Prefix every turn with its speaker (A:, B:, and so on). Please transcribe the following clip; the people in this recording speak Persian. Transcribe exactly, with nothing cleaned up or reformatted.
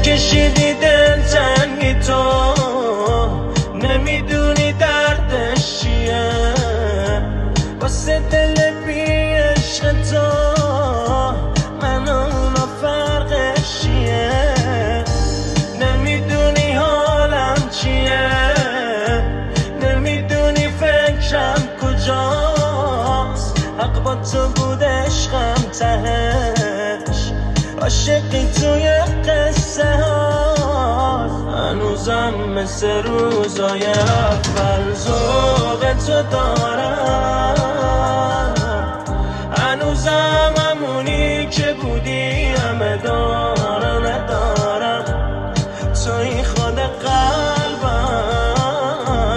A: کشیدی دل تنگی تو، نمیدونی دردش چیه، واسه دل بی عشق تو من و اونا فرقش چیه. نمیدونی حالم چیه، نمیدونی فکرم کجاست، حق با تو بود عشقم تهش، عاشقی توی قصه هاست، هنوزم مثل روزای اول ذوق تو دارم.